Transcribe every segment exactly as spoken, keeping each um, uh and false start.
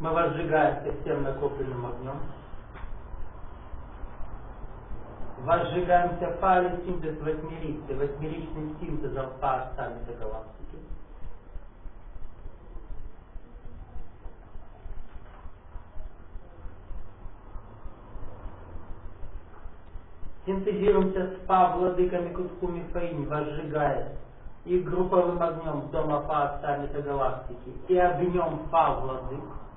Мы возжигаемся всем накопленным огнем. Возжигаемся фали синтез восьмеричный, восьмеричным синтезом по саммита галактики. Синтезируемся с Па владыками Кутхуми Фаини, возжигая и групповым огнем дома Па саммита галактики, и огнем Па владык.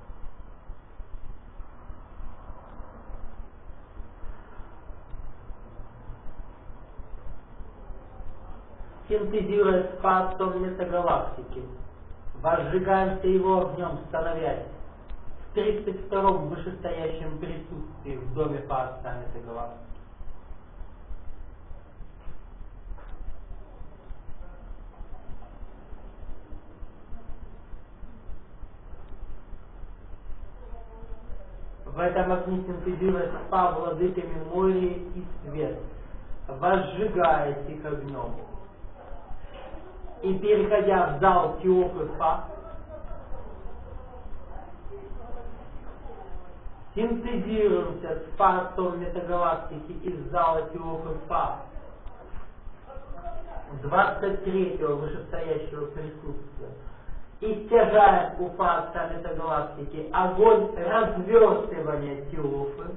Синтезируя Па саммита галактики, возжигаемся его огнем, становясь в тридцать втором вышестоящем присутствии в доме Па саммита галактики. В этом огне синтезируя Па владыками море и свет, возжигаясь их огнем. И переходя в зал Теопы Па, синтезируемся с Па метагалактики из зала Теопы Па двадцать третьего вышестоящего присутствия. И стяжаем у Па метагалактики огонь развертывания Теопы,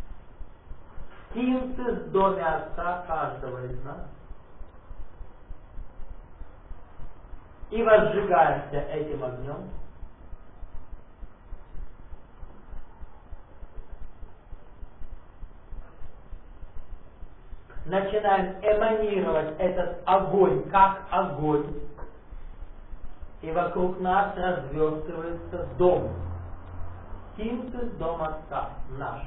синтез в доме Отца каждого из нас. И возжигаемся этим огнем. Начинаем эманировать этот огонь как огонь. И вокруг нас развертывается дом. Синтез дом Отца наш.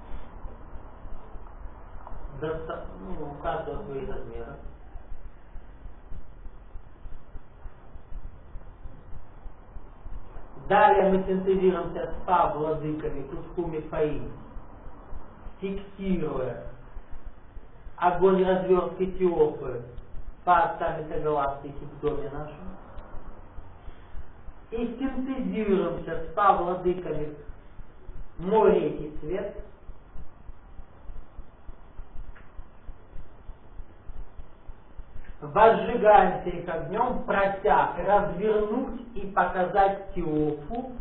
Доста... Ну, у каждого свои размеры. Далее мы синтезируемся с Па владыками Кутхуми Фаини, фиксируя огонь развертки Теопы Па саммита галактики в доме нашем. И синтезируемся с Па владыками море и свет. Возжигаемся их огнем, прося развернуть и показать Теопу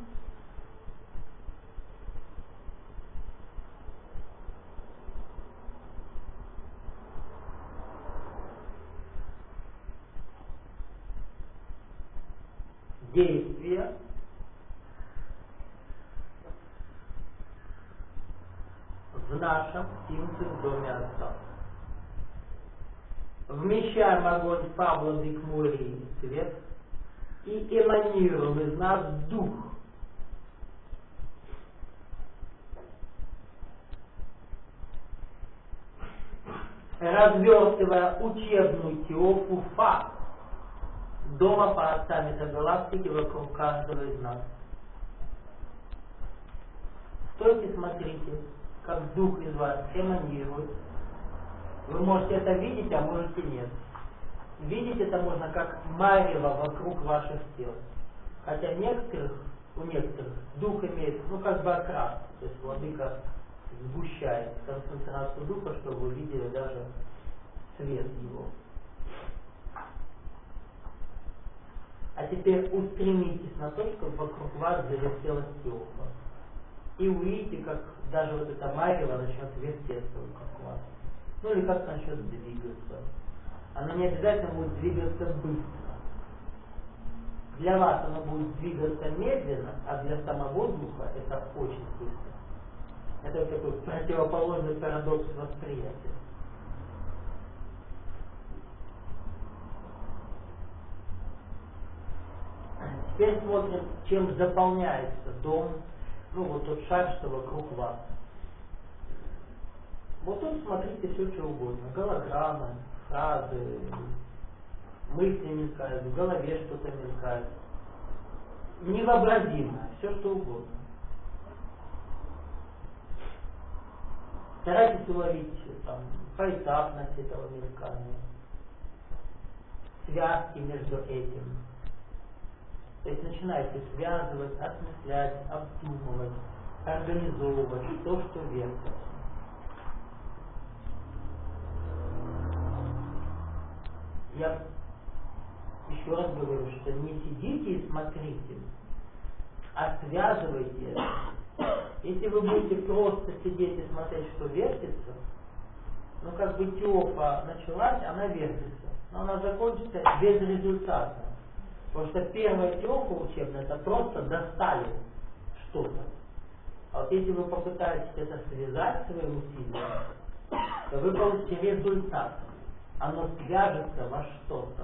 действия в нашем синтез доме Отца. Вмещаем огонь Па владык моря и свет и эманируем из нас дух. Развертывая учебную Теопу Фа, дома Па саммита галактики вокруг каждого из нас. Стойте, смотрите, как дух из вас эманирует. Вы можете это видеть, а можете нет. Видеть это можно как марево вокруг ваших тел. Хотя некоторых, у некоторых дух имеет, ну как бы окрас. То есть владыка сгущает концентрацию духа, чтобы вы видели даже свет его. А теперь устремитесь на то, чтобы вокруг вас завертелась Теопа. И увидите, как даже вот это марево начнет вертеться вокруг вас. Ну или как-то начнет двигаться. Оно не обязательно будет двигаться быстро. Для вас оно будет двигаться медленно, а для самого духа это очень быстро. Это вот такой противоположный парадокс восприятия. Теперь смотрим, чем заполняется дом, ну вот тот шар, что вокруг вас. Вот тут смотрите все, что угодно. Голограммы, фразы, мысли мелькают, в голове что-то мелькает. Невообразимое, все что угодно. Старайтесь уловить там, поэтапность этого мелькания, связки между этим. То есть начинаете связывать, осмыслять, обдумывать, организовывать то, что вертится. Я еще раз говорю, что не сидите и смотрите, а связывайте это. Если вы будете просто сидеть и смотреть, что вертится, ну как бы теопа началась, она вертится, но она закончится безрезультатно. Потому что первая теопа учебная, это просто достали что-то. А вот если вы попытаетесь это связать своим усилием, то вы получите результат. Оно свяжется во что-то.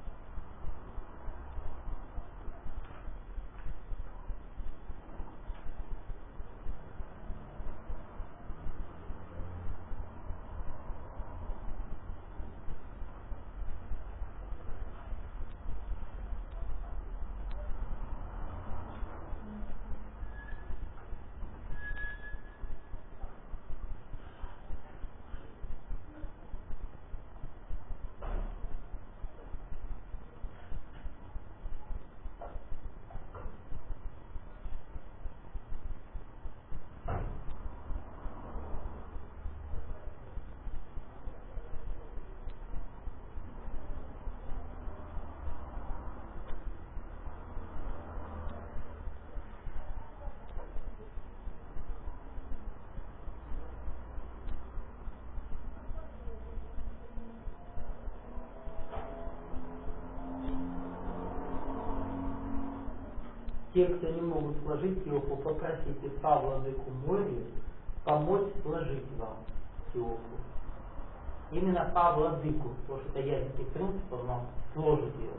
Те, кто не могут сложить теопу, попросите Павла Владыку Мори помочь сложить вам теопу. Именно Павла Владыку, потому что это языки принципов, но сложит ее.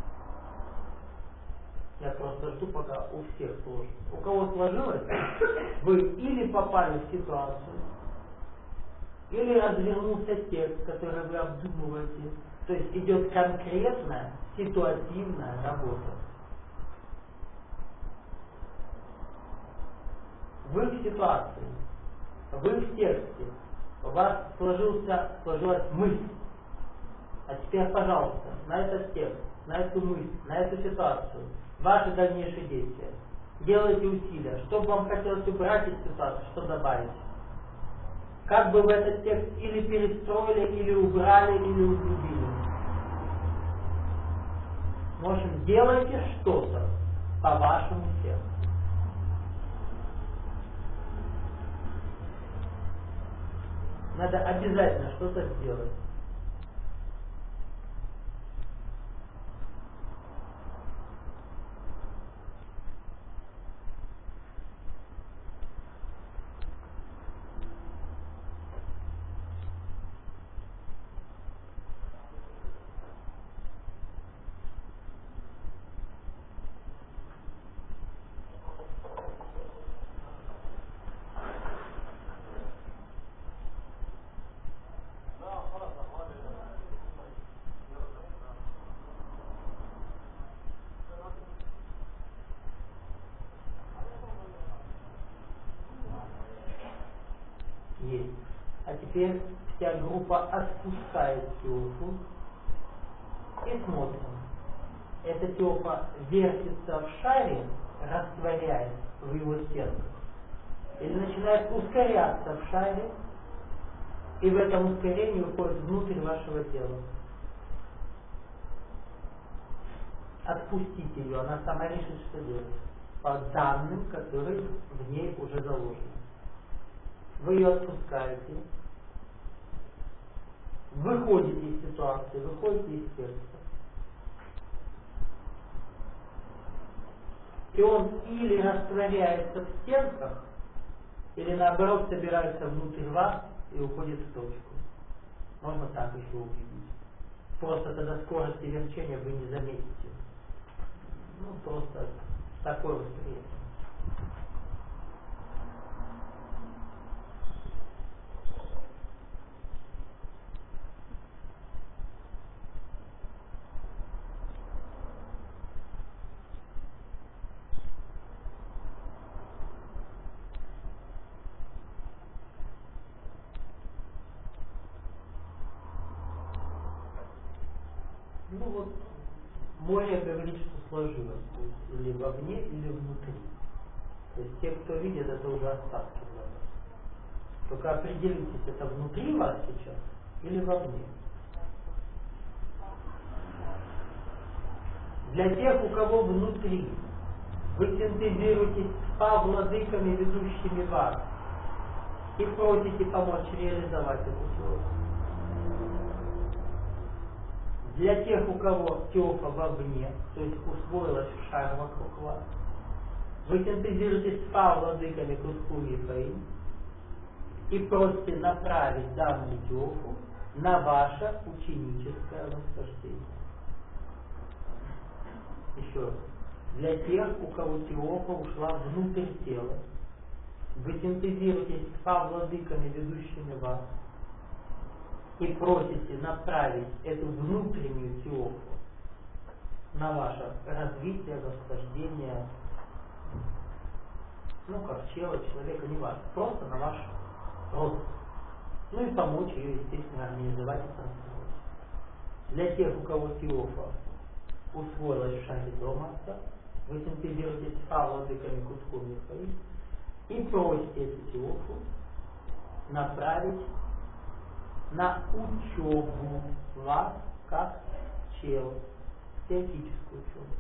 Я просто жду, пока у всех сложится. У кого сложилось, вы или попали в ситуацию, или развернулся текст, который вы обдумываете. То есть идет конкретная ситуативная работа. Вы в ситуации, вы в тексте, у вас сложился, сложилась мысль. А теперь, пожалуйста, на этот текст, на эту мысль, на эту ситуацию, ваши дальнейшие действия. Делайте усилия. Что бы вам хотелось убрать из ситуации, что добавить? Как бы вы этот текст или перестроили, или убрали, или углубили. В общем, делайте что-то по вашему сердцу. Надо обязательно что-то сделать. Есть. А теперь вся группа отпускает теопу и смотрим. Эта теопа вертится в шаре, растворяясь в его стенках, или начинает ускоряться в шаре, и в этом ускорении уходит внутрь вашего тела. Отпустите ее, она сама решит, что делать, по данным, которые в ней уже заложены. Вы ее отпускаете, выходите из ситуации, выходите из текста. И он или растворяется в стенках, или наоборот собирается внутрь вас и уходит в точку. Можно так еще увидеть. Просто тогда скорости верчения вы не заметите. Ну, просто такое восприятие. Ну вот, море говорит, что сложилось. ли вовне или внутри. То есть те, кто видит, это уже остатки глаза. Только определитесь, это внутри вас сейчас или вовне. Для тех, у кого внутри вы синтезируетесь с владыками, ведущими вас, и просите помочь реализовать эту теорию. Для тех, у кого теофа вовне, то есть усвоилась в шар вокруг вас, вы синтезируетесь с владыками Куткуми и Фаим и просите направить данную теофу на ваше ученическое восхождение. Еще раз. Для тех, у кого теофа ушла внутрь тела, вы синтезируетесь с владыками, ведущими вас, и просите направить эту внутреннюю теофу на ваше развитие, восхождение, ну, как чела, человека, не важно, просто на ваш рост. Ну и помочь ее, естественно, организовать и транспортировать. Для тех, у кого теофа усвоилась в шаре дома, вы синтезируетесь с владыками Куткуми и Фаим и просите эту теофу направить на учебу вас как чел, теоретическую учебу.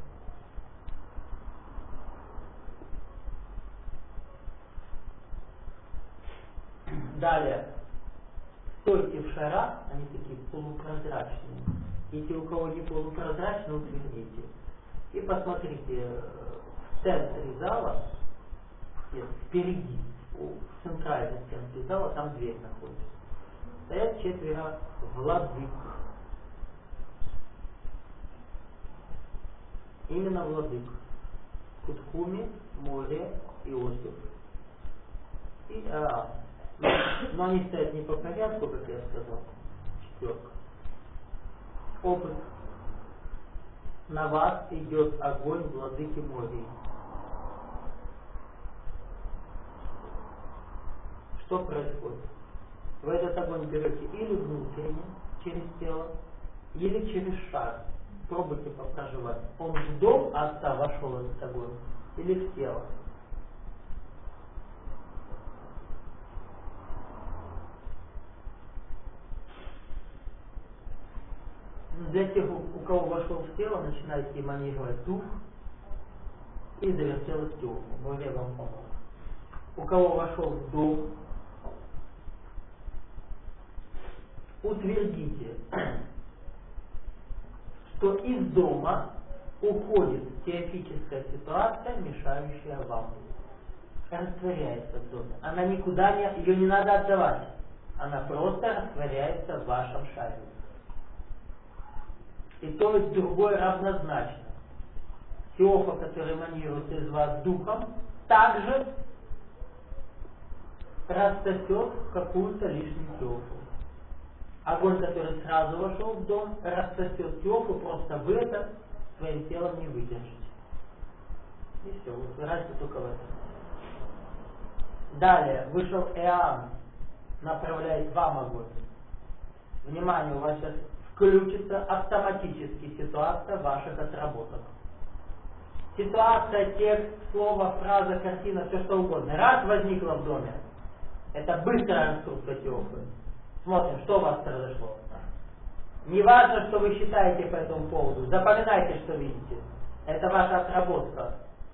Далее, стойте в шарах, они такие полупрозрачные. И те, у кого не полупрозрачные, утвердите. И посмотрите, в центре зала, нет, впереди, в центральной стенке зала, там дверь находится. Стоят четверо владык. Именно владык. Куткуми, Море, Иосиф и Аам. Но они стоят не по порядку, как я сказал. Четверка. Опыт. На вас идет огонь владыки Мории. Что происходит? Вы этот огонь берете или внутренне, через тело, или через шар. Пробуйте попроживать. Он в дом отца вошел этот огонь, или в тело. Для тех, у кого вошел в тело, начинайте эманировать дух и завертелось тело. Более вам помог. У кого вошел в дом, утвердите, что из дома уходит теоретическая ситуация, мешающая вам. Растворяется в доме. Она никуда не, ее не надо отдавать. Она просто растворяется в вашем шаре. И то есть другое равнозначно. Теофа, который эманирует из вас духом, также рассосет какую-то лишнюю теофу. Огонь, который сразу вошел в дом, рассосет теофу, просто вы это своим телом не выдержите. И все, вот разница только в этом. Далее, вышел Эан, направляет вам огонь. Внимание, у вас сейчас включится автоматически ситуация ваших отработок. Ситуация, текст, слово, фраза, картина, все что угодно. Раз возникла в доме, это быстрая инструкция теофы. Смотрим, что у вас произошло. Не важно, что вы считаете по этому поводу. Запоминайте, что видите. Это ваша отработка.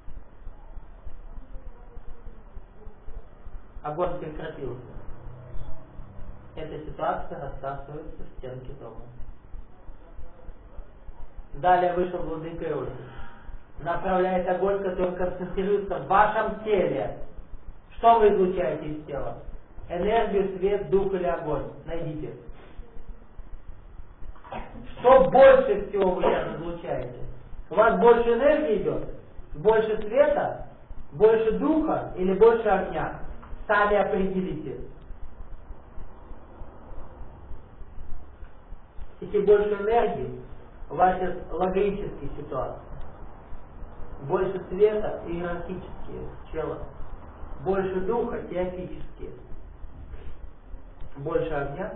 Огонь прекратился. Эта ситуация рассасывается в стенке дома. Далее вышел владыка Иосиф. Направляет огонь, который концентрируется в вашем теле. Что вы излучаете из тела? Энергию, свет, дух или огонь. Найдите. Что больше всего вы сейчас излучаете? У вас больше энергии идет? Больше света? Больше духа или больше огня? Сами определите. Если больше энергии, у вас сейчас логические ситуации. Больше света — иерархические, чело. Больше духа — теофические. Больше огня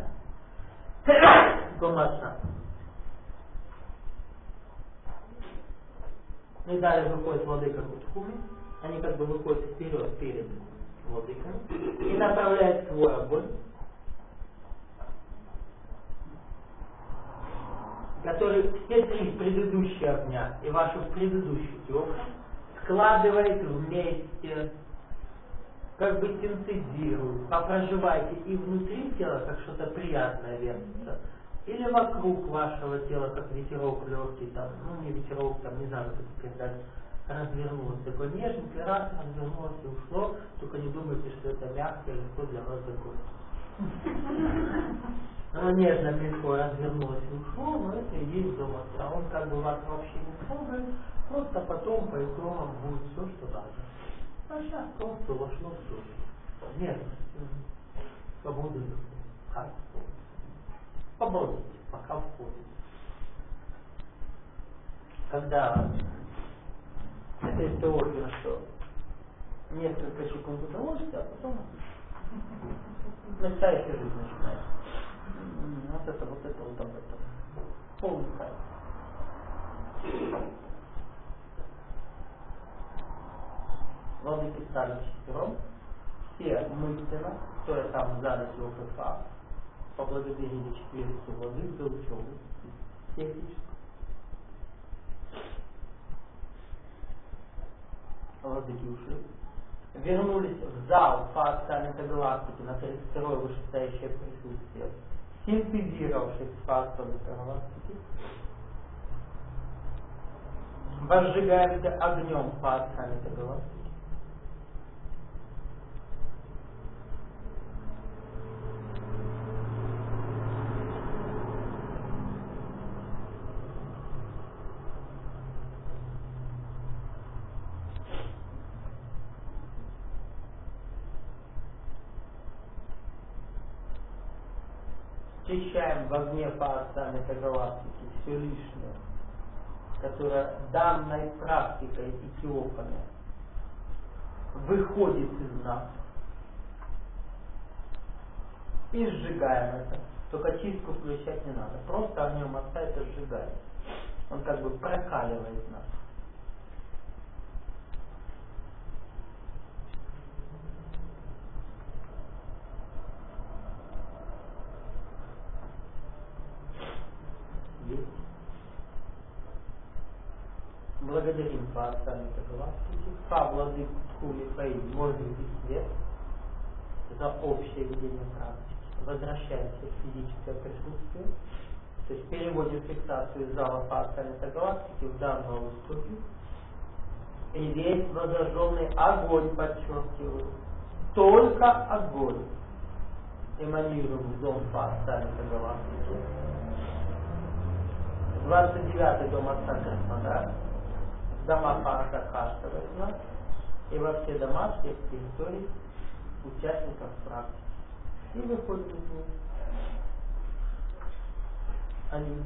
— гоматна. Ну и далее выходит владыка Кутхуми, они как бы выходят вперед перед владыками и направляют свой огонь, который все три предыдущие огня и вашу предыдущую телку складывает вместе, как бы синтезирует, попроживайте и внутри тела, как что-то приятное вертится, или вокруг вашего тела, как ветерок легкий, там, ну не ветерок, там, не знаю, как это передать, развернулось, такой нежненький, раз, развернулось и ушло, только не думайте, что это мягко и легко для вас закончится. Оно нежно, легко развернулось и ушло, но это и есть дом отца. Он как бы вас вообще не трогает, просто потом по итогам будет все, что надо. А сейчас просто вошло все. Нежность, свобода, качество. Поборите, пока входит. Когда это история, что несколько секунд удовольствия, а потом настоящая жизнь начинается. Вот это, вот это, вот это. Полный кайф. Владыки стали четвером. Все мысленно, стоя там за ночь ОФФ, поблагодарили четверицу владык за учебу. Технически. Владыки ушли. Вернулись в зал по саммита галактики на тридцать второе вышестоящее присутствие, синтезировавшись с фактами галактики, возжигаемся огнем по саммита галактики. Очищаем в огне по саммита галактики все лишнее, которое данной практикой и теопами выходит из нас, и сжигаем это. Только чистку включать не надо. Просто огнем отца это сжигает. Он как бы прокаливает нас. Есть. Благодарим по саммита галактики, по владыку Тхули Фэй, воздух и свет за общее ведение практики. Возвращаемся в физическое присутствие, то есть переводим фиксацию из зала по саммита галактики в данную студию. И весь возраженный огонь, подчеркиваю, только огонь, эманируем в дом по саммита галактики. двадцать девятый дом отца Краснодар, дома парка каждого из нас и во все дома всех территорий участников практики. И выходим из них. Они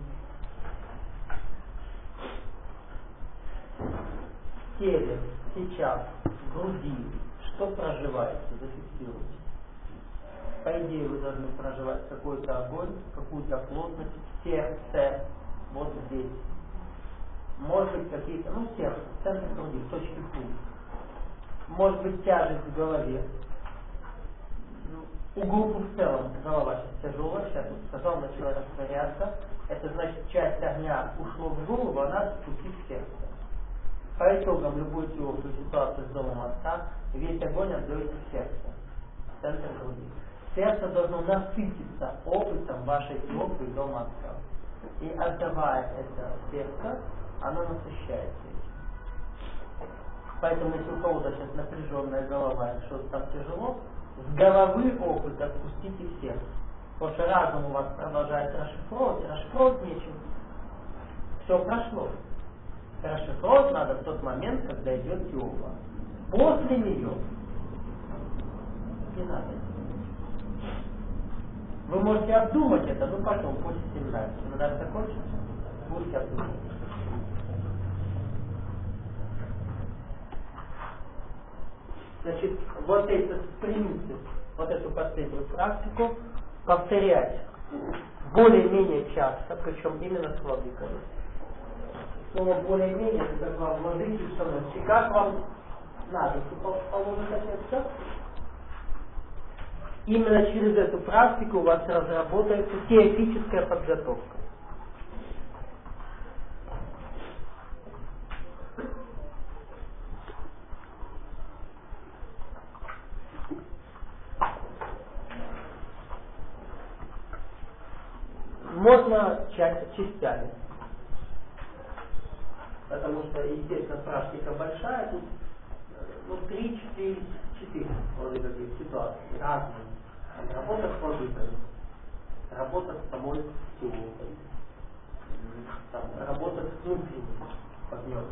в теле, сейчас, в груди, что проживаете, зафиксируйте. По идее вы должны проживать какой-то огонь, какую-то плотность в сердце, вот здесь. Может быть какие-то, ну сердце, центр груди, точки пульса. Может быть тяжесть в голове. У группы в целом голова сейчас тяжелая, сейчас вот сказал, начала растворяться. Это значит, часть огня ушло в голову, а надо спустить в сердце. По итогам любой теплой ситуации с домом отца, весь огонь отдается в сердце, в центр груди. Сердце должно насытиться опытом вашей теплой дома отца. И отдавая это сердце, оно насыщается этим. Поэтому если у кого-то сейчас напряженная голова, и что-то там тяжело, с головы опыт отпустите в сердце. Потому что разум у вас продолжает расшифровывать, расшифровывать нечем. Все прошло. Расшифровывать надо в тот момент, когда идет теопа. После нее не надо. Вы можете обдумать это, ну потом, после семинара. Семинар закончится, будете обдумать. Значит, вот этот принцип, вот эту последнюю практику повторять более-менее часто, причем именно с владыками. слово более-менее, это как вам вложить и установить. И как вам надо, положить отец, именно через эту практику у вас разработается теоретическая подготовка. Можно часть, частями, потому что, естественно, практика большая, тут ну, три, четыре, четыре вроде таких ситуаций, разные. Работа с владыками, работа с самой теорией, работа с внутренним огнем.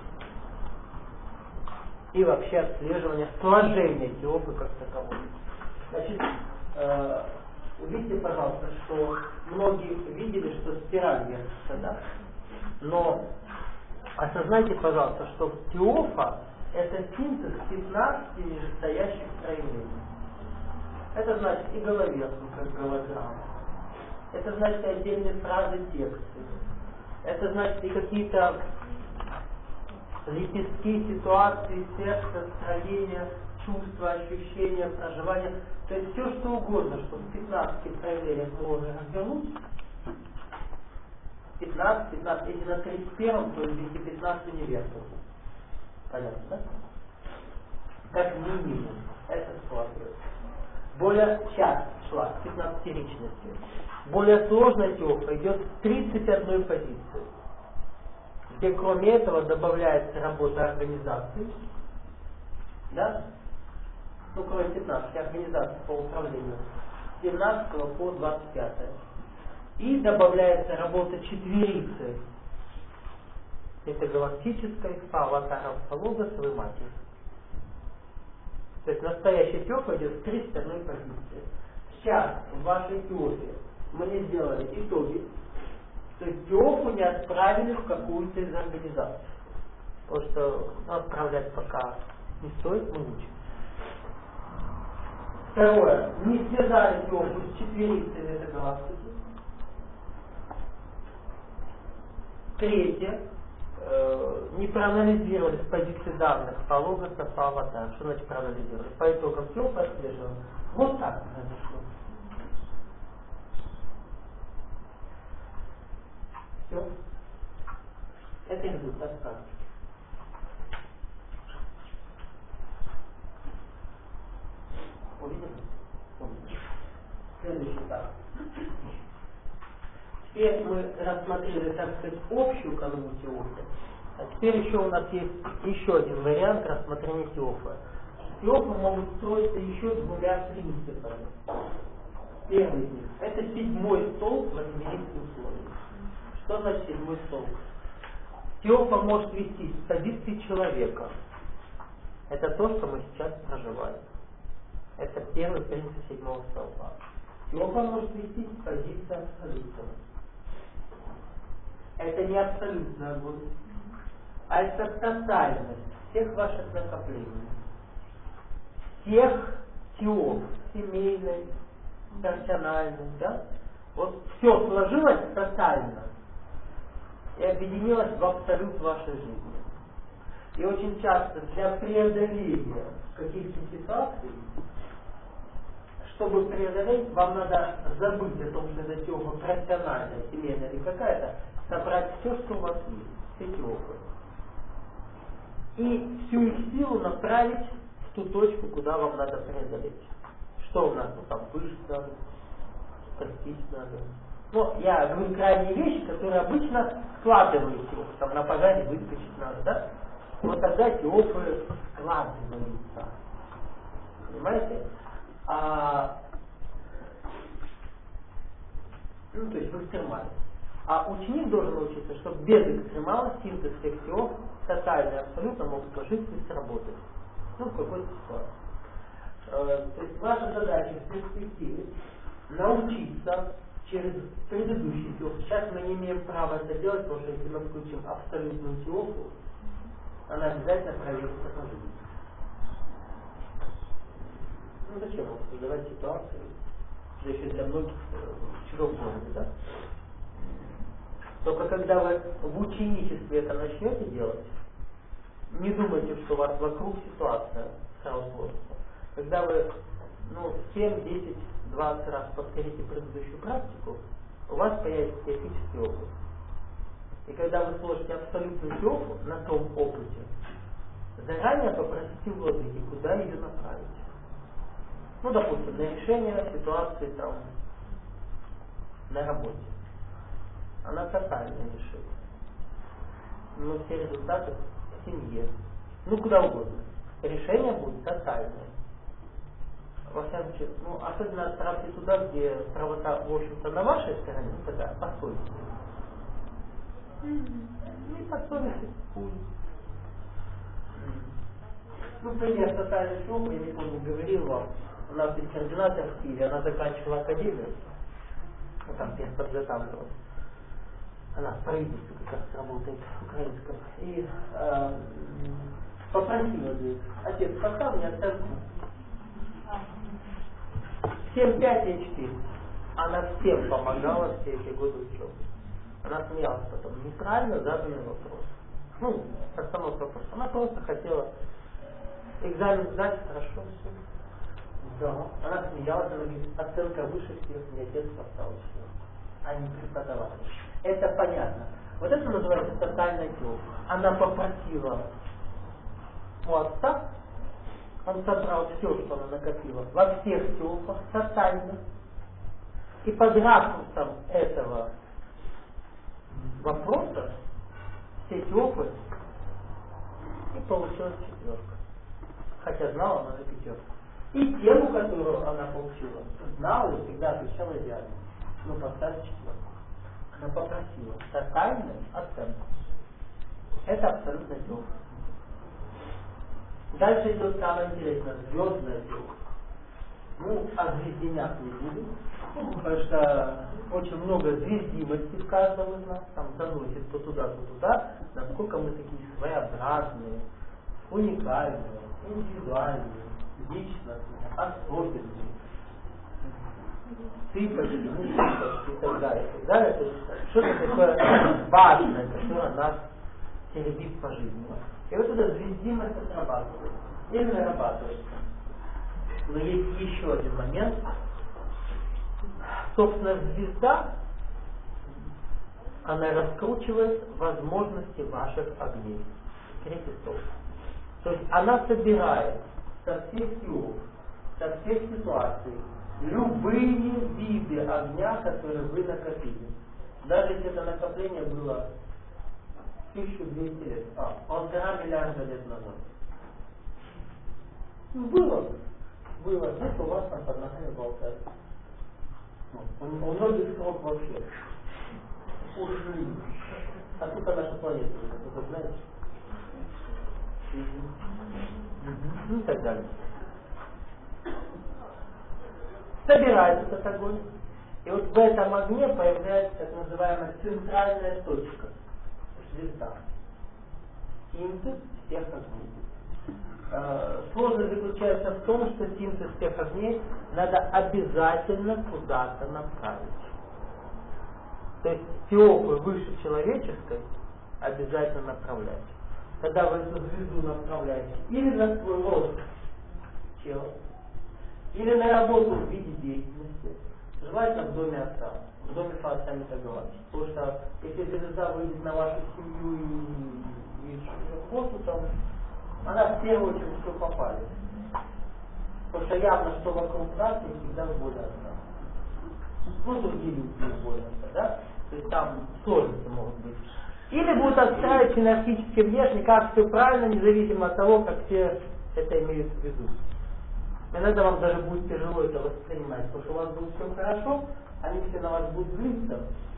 И вообще отслеживание сложения теопы как таковой. Значит, э, увидите, пожалуйста, что многие видели, что спираль вертится, да? Но осознайте, пожалуйста, что теофа это синтез пятнадцати нижестоящих строений. Это значит и головерку, как голограмма. Это значит и отдельные фразы, тексты. Это значит и какие-то лепестки, ситуации, сердца, строения, чувства, ощущения, проживания. То есть все, что угодно, что в пятнадцати проявлениях можно развернуть. пятнадцать, пятнадцать, если на тридцать первом, то двести пятнадцать универсов. Понятно, да? Как минимум. Это складывается. Более часть шла к пятнадцатиричности. Более сложная теофа идет в тридцать одной позиции, где кроме этого добавляется работа организации, да? Ну, кроме пятнадцати организаций по управлению, с семнадцатого по двадцать пятое. И добавляется работа четверицы метагалактической, по аватарам Логосовой матери. То есть настоящая теофа идет в тридцать одной позиции. Сейчас в вашей теофе мы не сделали итоги, то есть теофу не отправили в какую-то из организаций. Потому что ну, отправлять пока не стоит, мы учим. Второе. Не связали теофу с четверицей метагалактики. Третье. Э, не проанализировали с позиции данных по логосу, по аватару. Что значит проанализировали? По итогам теофы отслеживаем. Вот так произошло. Все. Это результат практики. Увидели? Следующий этап. Теперь мы рассмотрели, так сказать, общую канву теофы. А теперь еще у нас есть еще один вариант рассмотрения теофы. Теофы могут строиться еще двумя принципами. Первый из них – это седьмой столб в лабиринте условий. Что значит седьмой столб? Теофа может вести с позиции человека. Это то, что мы сейчас проживаем. Это первый принцип седьмого столба. Теофа может вести с позиции абсолютного. Это не абсолютная боль, а это тотальность всех ваших накоплений. Всех теоф, семейной, персональной, да? Вот все сложилось тотально и объединилось в абсолют вашей жизни. И очень часто для преодоления каких-то ситуаций, чтобы преодолеть, вам надо забыть о том, что это теофа профессиональная, семейная или какая-то, собрать все, что у вас есть, все теофы. И всю их силу направить в ту точку, куда вам надо преодолеть. Что у нас? Ну там выжить надо, спастись надо. Ну, я говорю крайние вещи, которые обычно складываются. Там на пожаре выскочить надо, да? Вот тогда теофы складываются. Понимаете? А, ну, то есть в экстремале. А ученик должен научиться, что без экстремала синтез всех теоф тотально и абсолютно могут сложиться и сработать. Ну, в какой-то ситуации. Э, то есть ваша задача в перспективе научиться через предыдущий теоф. Сейчас мы не имеем права это делать, потому что если мы включим абсолютную теофу, она обязательно проверится по жизни. Ну зачем вам создавать ситуацию, да еще для многих в чужом городе, да? Только когда вы в ученичестве это начнете делать, не думайте, что у вас вокруг ситуация сразу сложится. Когда вы ну, семь, десять, двадцать раз повторите предыдущую практику, у вас появится теоретический опыт. И когда вы сложите абсолютную теорию на том опыте, заранее попросите владыки, куда ее направить. Ну, допустим, на решение ситуации там на работе. Она тотально решит. Но все результаты в семье. Ну, куда угодно. Решение будет тотальное. Во всяком случае, ну, особенно отправьте туда, где правота, в общем-то, на вашей стороне, тогда по совести. Ну, и по совести пусть. Ну, пример тотальный шоу, я не помню, говорил вам, у нас есть координатор в Киеве, она заканчивала академию, ну, там, подготавливалась. Она в правительстве как раз работает, украинском. И э, попросила, говорит, отец, поставь мне оценку семь пять и четыре. Она всем помогала все эти годы учебы. Она смеялась потом. Неправильно заданный вопрос. Ну, постановка вопроса. Она просто хотела экзамен сдать, хорошо, все. Да. Она смеялась, она говорит, оценка выше всех, мне отец поставил все. А не преподаватель. Это понятно. Вот это называется тотальная теория. Она попросила у отца, он собрал все, что она накопила, во всех теорах, тотально. И под ракурсом этого вопроса все теоры и получилась четверка. Хотя знала она на пятерку. И тему, которую она получила, знала и всегда отвечала идеально. Ну, поставить четверку. Она попросила тотальную оценку. Это абсолютно теория. Дальше идет самое интересное, звездная теория. Ну, о звезденях не буду, потому что очень много звездимости в каждом из нас, там заносит то туда, то туда, насколько мы такие своеобразные, уникальные, индивидуальные, личностные, особенные, цыпочки, не цыпочки и так далее, и так далее. То есть что-то такое важное, которое нас теребит по жизни. И вот эта звездимость отрабатывает. Или нарабатывается. Но есть еще один момент. Собственно, звезда, она раскручивает возможности ваших огней. Третий столб. То есть она собирает со всех сил, со всех ситуаций любые виды огня, которые вы накопили. Даже если это накопление было тысяча двести лет, а, полтора миллиарда лет назад. Было. Было. Здесь у вас там под ногами болтает. У, у многих срок вообще ушли. А тут наша планета, вы знаете? Угу. И так далее. Собирается этот огонь. И вот в этом огне появляется так называемая центральная точка. Звезда. Синтез всех огней. Э, сложность заключается в том, что синтез всех огней надо обязательно куда-то направить. То есть теорию выше человеческой обязательно направлять. Когда вы эту звезду направляете или на свой рост тела, или на работу в виде деятельности, желательно в доме отца. В доме отца не так говорить. Потому что если звезда выйдет на вашу семью и, и работу, там, она в первую очередь все попалит. Потому что явно, что вокруг нас не всегда воля отца. Ну, другие люди воля отца, да? То есть там сложности могут быть. Или будут отстраивать энергетически внешне, как все правильно, независимо от того, как все это имеют в виду. Иногда вам даже будет тяжело это воспринимать, потому что у вас будет все хорошо, они все на вас будут злиться.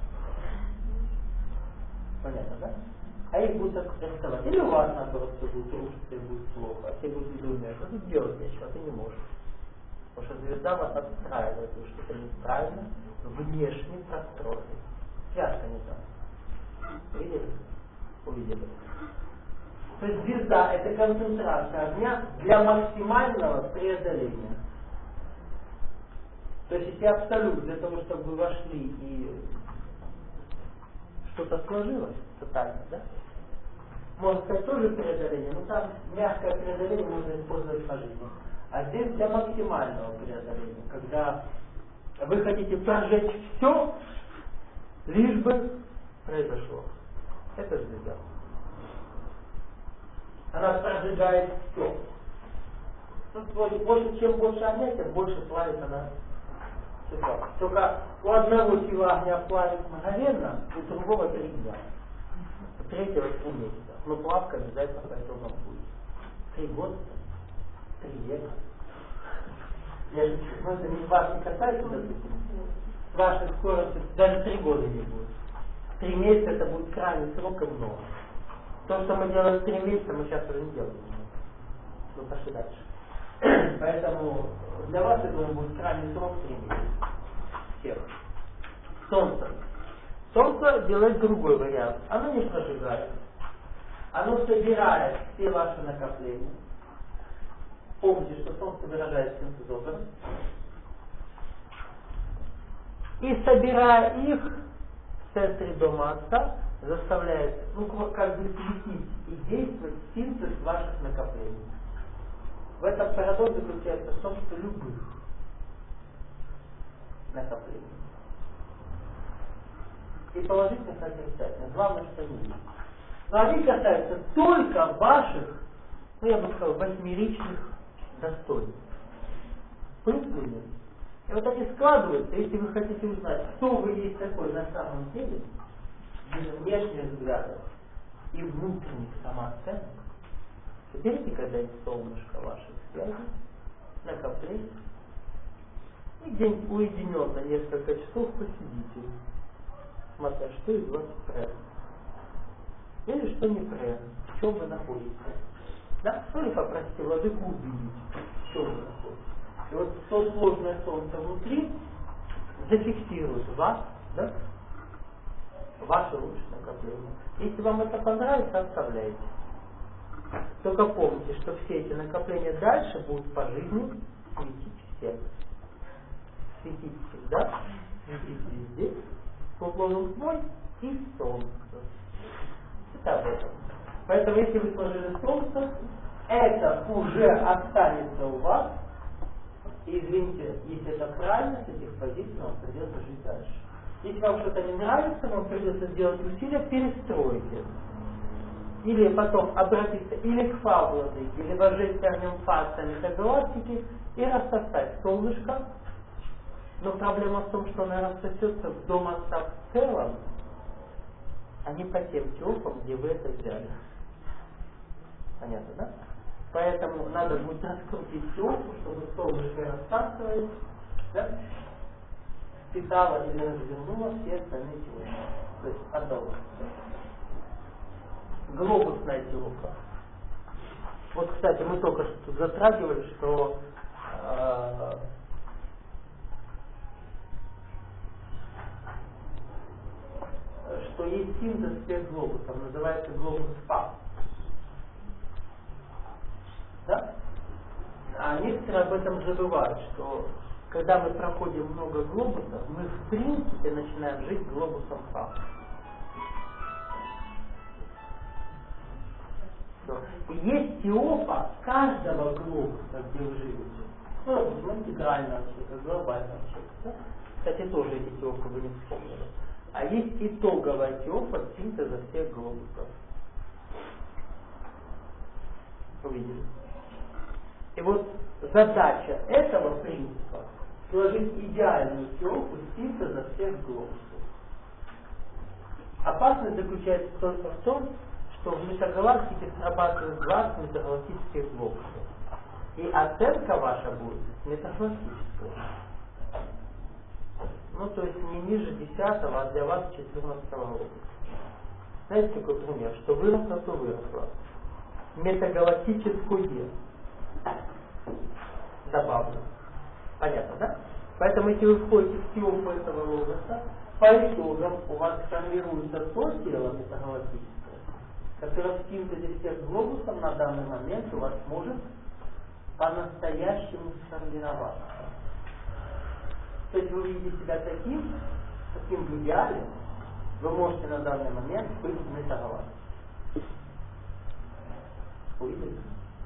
Понятно, да? А их будут арестовать. Или у вас, наоборот, все будет рушиться и будет плохо. А все будут думать, что тут делать нечего, ты не можешь. Потому что звезда вас отстраивает, потому что это неправильно, внешне простроено. Связка не так. Видели? Увидели. То есть звезда — это концентрация огня для максимального преодоления. То есть если абсолют для того, чтобы вы вошли и что-то сложилось тотально, да? Можно сказать, тоже преодоление, но там мягкое преодоление можно использовать по жизни. А здесь для максимального преодоления, когда вы хотите прожечь все, лишь бы произошло. Это звезда. Она прожигает все. Тут больше, чем больше огня, тем больше плавит она. Только у одного сила огня плавит мгновенно, у другого три дня. У третьего три месяца. Но плавка обязательно по итогам будет. Три года, три века. Я шучу. Но это не вас не касается, допустим. С вашей скоростью даже три года не будет. Три месяца это будет крайний срок и много. То, что мы делаем три месяца, мы сейчас уже не делаем. Ну, пошли дальше. Поэтому для вас это будет крайний срок три месяца. Всех. Солнце. Солнце делает другой вариант. Оно не прожигает. Оно собирает все ваши накопления. Помните, что Солнце выражает синтезотом. И собирая их в центре дома Отца, заставляет, ну, как бы светить и действовать синтез ваших накоплений. В этом парадокс заключается в том, что любых накоплений. И положительных, и отрицательных. Главное, что они есть. Но они касаются только ваших, ну я бы сказал, восьмеричных достоинств. Плюс и минус. И вот они складываются, если вы хотите узнать, кто вы есть такой на самом деле, без внешних взглядов и внутренних самооценок, соберите когда-нибудь солнышко ваших связей, накоплений, и где-нибудь уединенно несколько часов посидите, смотря, что из вас правильно. Или что неправильно, в чем вы находитесь. Да? Ну или попросите владыку увидеть, в чем вы находитесь. И вот то сложное солнце внутри зафиксирует вас, да, ваше лучшее накопление. Если вам это понравится, оставляйте. Только помните, что все эти накопления дальше будут по жизни светить всем. Светить всегда, светить везде, с уклоном тьмой и солнце. Это об этом. Поэтому если вы сложили солнце, это уже останется у вас. И извините, если это правильно, с этих позиций вам придется жить дальше. Если вам что-то не нравится, вам придется сделать усилия перестроить это. Или потом обратиться или к фабуле, или божественным фасами до галактики и рассосать солнышко. Но проблема в том, что она рассосется в дом Отца в целом, а не по тем тёлкам, где вы это взяли. Понятно, да? Поэтому надо будет раскрутить тёлку, чтобы солнышко рассасывалось, да? Впитало или развернуло все остальные тёлки. То есть отдало. Глобусная тёлка. Вот, кстати, мы только что тут затрагивали, что э, что есть синтез всех глобусов, называется глобус ФА. Да? А некоторые об этом забывают, что когда мы проходим много глобусов, мы в принципе начинаем жить глобусом ФА. И есть теопа каждого глобуса, где вы живете. Ну, допустим, интегрального человека, глобального человека. Да? Кстати, тоже эти теопы вы не вспомнили. А есть итоговая теопа синтеза всех глобусов. Увидели? И вот задача этого принципа сложить идеальную теопу синтеза всех глобусов. Опасность заключается только в том, что в метагалактике срабатывают два метагалактических глобуса. И оценка ваша будет метагалактическая. Ну, то есть не ниже десятого, а для вас четырнадцатого года. Знаете, какой пример? Что выросло, то выросло. Метагалактическое. Добавлю. Понятно, да? Поэтому, если вы входите в теорию этого логоса, по итогам у вас формируется то тело метагалактическое, которое в синтезе всех глобусов на данный момент у вас может по-настоящему сформироваться. То есть вы видите себя таким, каким в идеале, вы можете на данный момент быть метагалактикой. Увидели?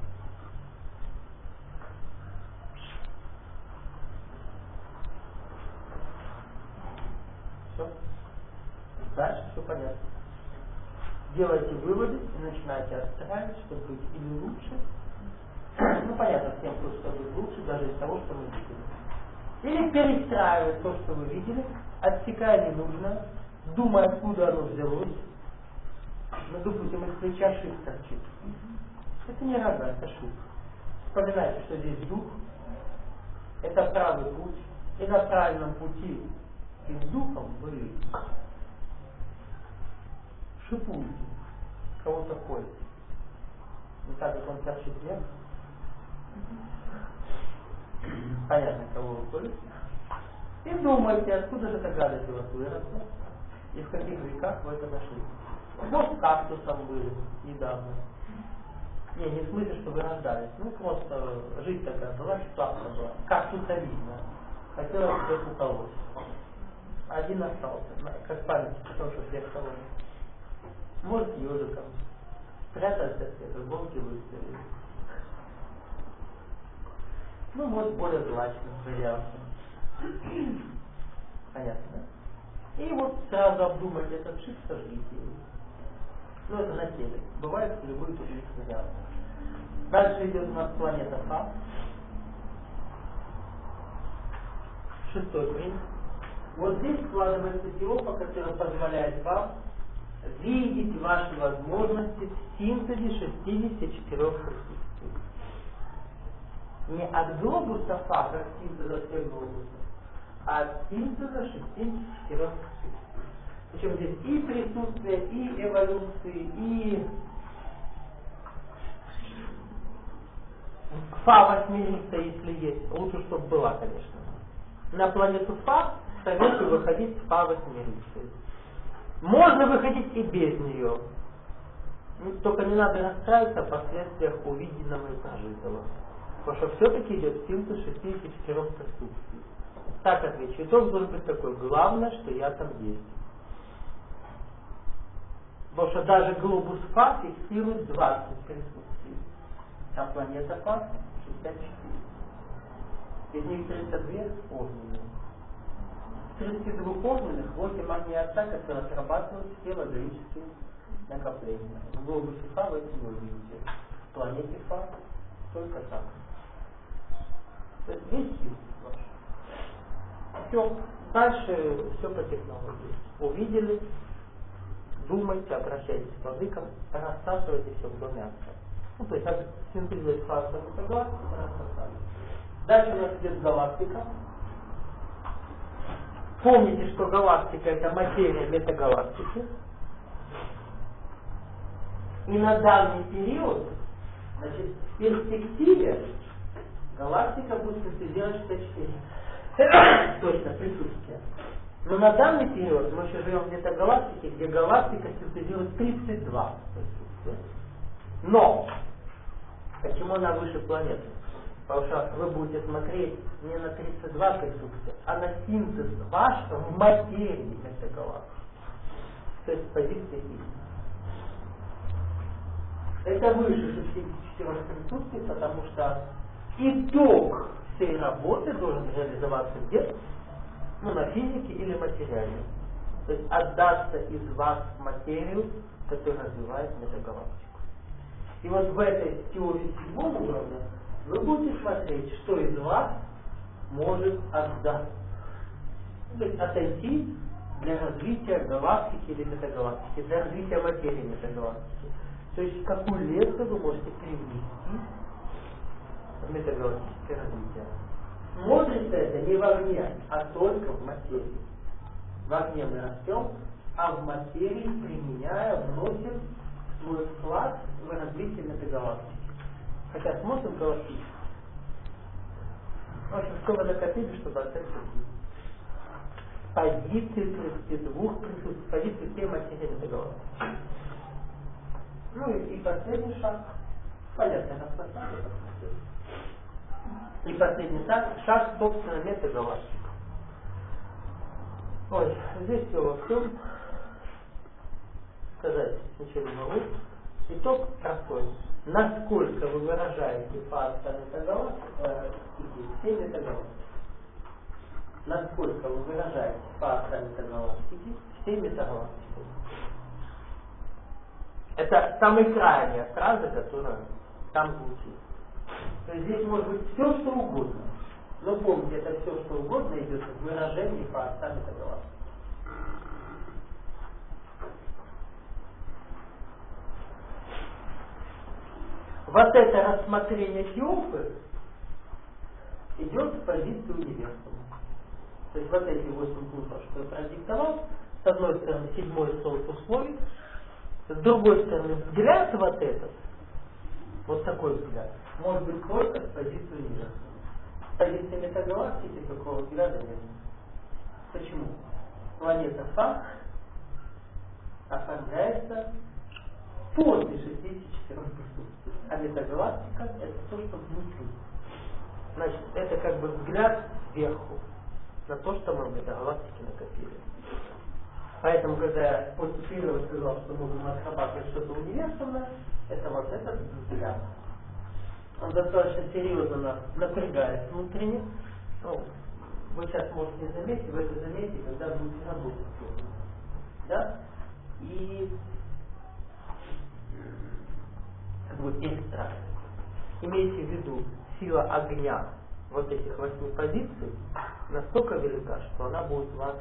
Все. Дальше все понятно. Делайте выводы и начинайте отстраивать, чтобы быть или лучше. Ну, понятно, всем хочется быть лучше, даже из того, что мы видели. Или перестраивать то, что вы видели, отсекая ненужное, думая, откуда оно взялось. Ну, допустим, из плеча шип торчит. Это не рога, это шип. Вспоминайте, что здесь дух, это правый путь, и на правильном пути и с духом вы шипуете, кого-то колете. Не так, как он торчит вверх. Понятно, кого вы колете. И думайте, откуда же эта гадость у вас выросла, и в каких веках вы это нашли. Может, кактусом были недавно. Не, не в смысле, что вы рождались. Ну, просто жизнь такая была, ситуация была. Кактусовидная. Хотелось всех уколоть. Один остался, как память, потому что всех кололи. Может, ежиком. Спрятался от света, волки выставили. Ну, может, более злачным вариантом. Понятно, да? И вот сразу обдумать этот шип, сожгите его. Ну, это на теле. Бывает любые другие варианты. Дальше идет у нас планета Фа. Шестой принцип. Вот здесь складывается теория, которая позволяет вам видеть ваши возможности в синтезе шестидесяти четырёх присутствий. Не от глобуса Фа, как синтеза всех глобусов, а от синтеза шестидесяти четырёх присутствий. Причем здесь и присутствие, и эволюции, и Фа восьмерица, если есть. Лучше, чтобы была, конечно. На планету Фа советую выходить с Фа восьмерицей. Можно выходить и без нее. Ну, только не надо расстраиваться о последствиях увиденного и прожитого. Потому что все-таки идет синтез шестидесяти четырёх присутствий. Так отвечу. Итог должен быть такой. Главное, что я там есть. Потому что даже глобус Фа фиксирует двадцать присутствий. А планета Фа шестьдесят четыре. Из них тридцать два огненные. тридцать два огненных блоки магнии Отца, которые отрабатывают все логические накопления. В глобусе Фа вы это не увидите. В планете Фа только так. То есть весь сил ваш. Все. Дальше все по технологии. Увидели, думайте, обращайтесь к владыкам, рассасывайте все в доме Отца. Ну, то есть, как синтезировать фазу метагалактики, рассасали. Дальше у нас идет галактика. Помните, что галактика — это материя метагалактики. И на данный период, значит, в перспективе галактика будет синтезировать шестьдесят четыре. Точно, присутствие. Но на данный период мы еще живем в метагалактике, где галактика синтезирует тридцать два присутствия. Но почему она выше планеты? Потому что вы будете смотреть не на тридцать два присутствия, а на синтез ваш в материи этой галактики. То есть позиция истины. Это выше шестидесяти четырёх присутствий, потому что итог всей работы должен реализоваться где? Ну, на физике или материале. То есть отдаться из вас в материю, которая развивает метагалактику. И вот в этой теории седьмого уровня вы будете смотреть, что из вас может отдаться. То есть отойти для развития галактики или метагалактики, для развития материи метагалактики. То есть какую лекцию вы можете привнести в метагалактическое развитие. Смотрится это не в огне, а только в материи. В огне мы растем, а в материи, применяя, вносим свой вклад в развитие метагалактики. Хотя смотрим галактически. В общем, что вы накопили, чтобы отдать другим. Позиции тридцати двух присутствий, позиции всей материи метагалактики. Ну и, и последний шаг. Понятно, это последний. И последний шаг, шаг собственно метагалактики. Ой, здесь все во всем. сказать, ничего не могу. Итог простой. Насколько вы выражаете фактор метагалактики, все метагалактики. Насколько вы выражаете фактор метагалактики, все метагалактики. Это самая крайняя фраза, которая там звучит. То есть здесь может быть все, что угодно. Но помните, это все, что угодно идет в выражении фактора метагалактики. Вот это рассмотрение Теофы идет в позицию универсума. То есть вот эти восемь пунктов, что я продиктовал, с одной стороны седьмой столб условий, с другой стороны взгляд вот этот, вот такой взгляд, может быть только с позиции универсума. С позиции метагалактики такого взгляда нет. Почему? Планета Фа оформляется после шестидесяти четырёх присутствий. А метагалактика — это то, что внутри. Значит, это как бы взгляд сверху на то, что мы в метагалактике накопили. Поэтому, когда я после первого сказал, что можем отрабатывать что-то универсальное, это вот этот взгляд. Он достаточно серьезно нас напрягает внутренне. Ну, вы сейчас можете не заметить, вы это заметите, когда будете работать. Да? И будет перестраивать. Имейте в виду, сила огня вот этих восьми позиций настолько велика, что она будет вас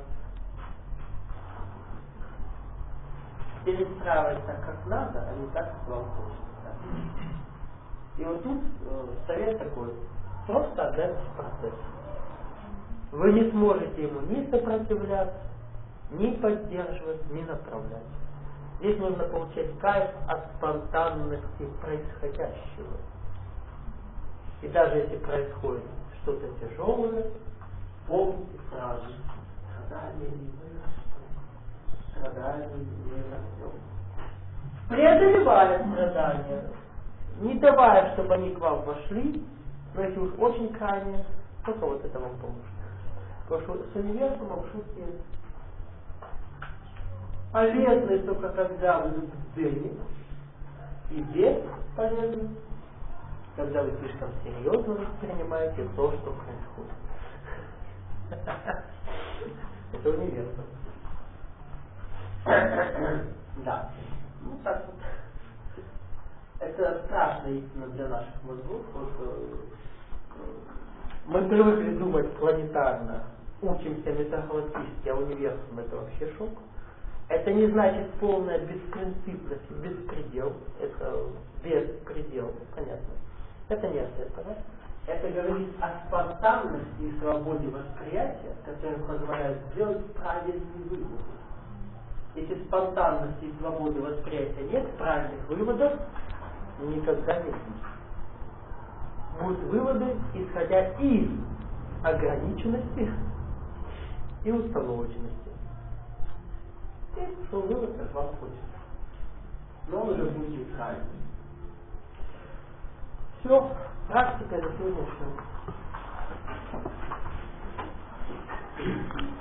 перестраивать так, как надо, а не так, как вам хочется. И вот тут э, совет такой: просто отдайтесь процессу. Вы не сможете ему ни сопротивляться, ни поддерживать, ни направлять. Здесь нужно получать кайф от спонтанности происходящего. И даже если происходит что-то тяжелое, помните фразу: страдания не вырастут, страдания не растем. Преодолевая страдания, не давая, чтобы они к вам вошли, но если уж очень крайне, только вот это вам поможет. Потому что с универсумом шутки полезны только когда вы в дзене, и бесполезны, когда вы слишком серьезно воспринимаете то, что происходит. Это универсум. Да. Ну так вот. Это страшная истина для наших мозгов, потому что мы привыкли думать планетарно, учимся метагалактически, а универсум — это вообще шок. Это не значит полная беспринципность, беспредел. Это беспредел, понятно. Это не ответ, да? Это говорит о спонтанности и свободе восприятия, которая позволяет сделать правильные выводы. Если спонтанности и свободы восприятия нет, правильных выводов никогда не будет. Будут выводы, исходя из ограниченности и установочности. И что вывод, как вам хочется. Но он уже будет неправильным. Все, практика на сегодня все.